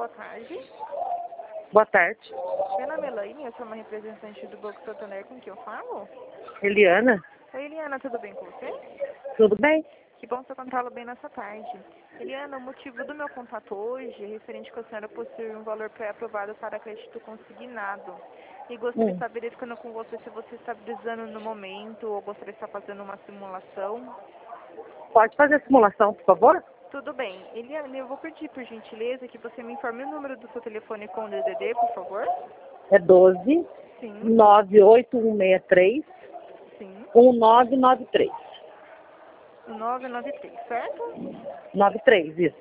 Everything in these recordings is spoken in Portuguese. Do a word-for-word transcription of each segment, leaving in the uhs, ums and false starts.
tarde. Boa tarde. Meu nome é Elaine, eu sou uma representante do Banco Santander, com quem eu falo? Eliana? Oi, Eliana, tudo bem com você? Tudo bem? Que bom que eu encontrá-la bem nessa tarde. Eliana, o motivo do meu contato hoje é referente que a senhora possui um valor pré-aprovado para crédito consignado. E gostaria Hum. de estar verificando com você se você está precisando no momento ou gostaria de estar fazendo uma simulação. Pode fazer a simulação, por favor? Tudo bem. Eliana, eu vou pedir, por gentileza, que você me informe o número do seu telefone com o D D D, por favor. É doze, Sim, nove oito um seis três, sim. um nove nove três. nove nove três, certo? nove três, isso.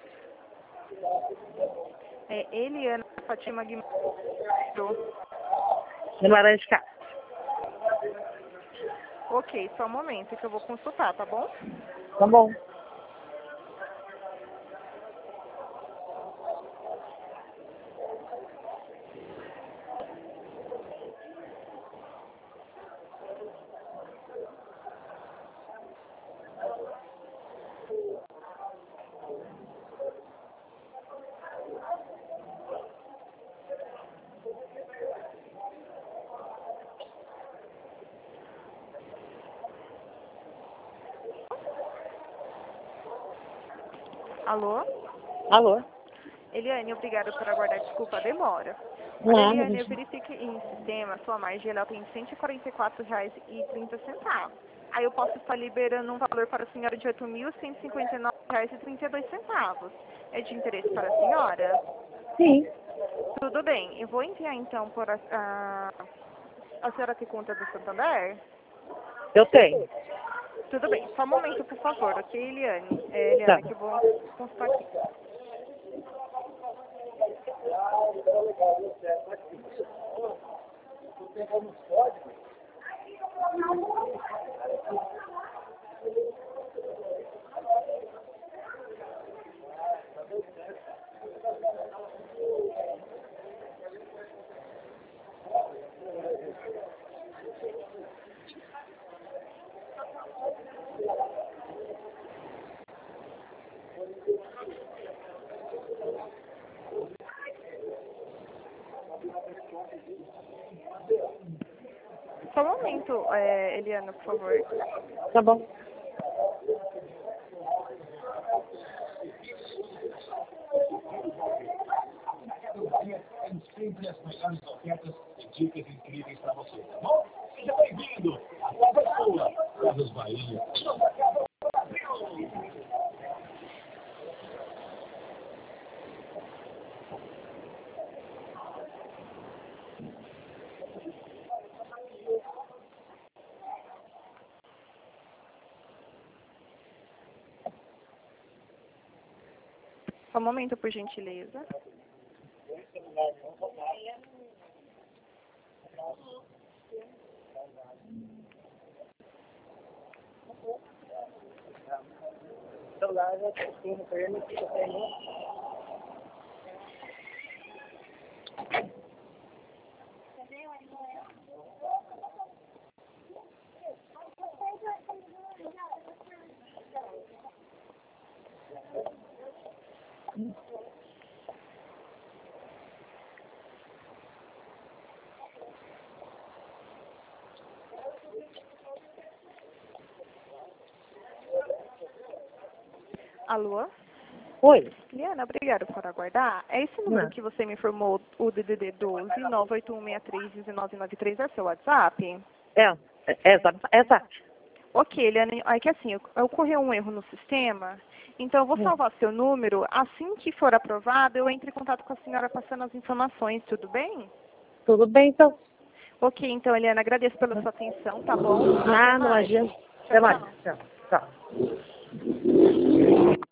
É Eliana Fátima Guimarães. Guimarães de Castro. Ok, só um momento que eu vou consultar, tá bom? Tá bom. Alô? Alô? Eliane, obrigada por aguardar, desculpa a demora. Olha, Não, Eliane, eu gente. verifiquei em sistema, a sua margem ela tem cento e quarenta e quatro reais e trinta centavos. Aí eu posso estar liberando um valor para a senhora de oito mil cento e cinquenta e nove reais e trinta e dois centavos. É de interesse para a senhora? Sim. Tudo bem, eu vou enviar então por a, a, a senhora tem conta do Santander? Eu tenho. Tudo bem, só um momento, por favor, ok, Eliane? É, Eliana, Tá. que eu vou constar aqui. Só um momento, é, Eliana, por favor. Tá bom. Sempre as melhores ofertas e dicas incríveis para você, tá bom? Seja bem-vindo! A casa é sua! Casas Bahia. Só um momento, por gentileza. Alô? Oi. Eliana, obrigada por aguardar. É esse número Não. que você me informou, o D D D doze, nove oito um seis três, um nove nove três, é seu WhatsApp? É, é, exato. Exato. Ok, Eliana, é que assim, ocorreu um erro no sistema, então eu vou Hum. salvar seu número. Assim que for aprovado, eu entro em contato com a senhora passando as informações, tudo bem? Tudo bem, então? Ok, então, Eliana, agradeço pela sua atenção, tá bom? Até Ah, não mais. imagina. Tchau, Até mais. tchau. Tchau. Tchau.